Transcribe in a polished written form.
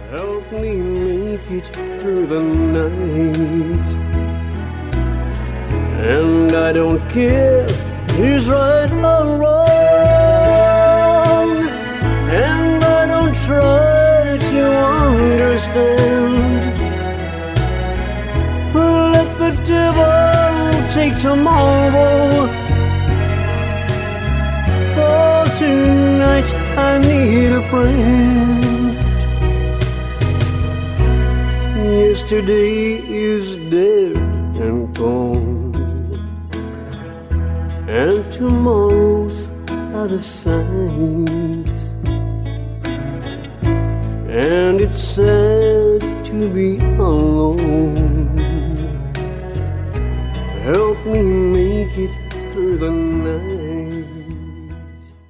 Help me make it through the night. And I don't care who's right or wrong, and I don't try to understand. Let the devil take tomorrow. For tonight I need a friend. Yesterday is dead and gone, and tomorrow's out of sight. And it's sad to be alone. Help me make it through the night.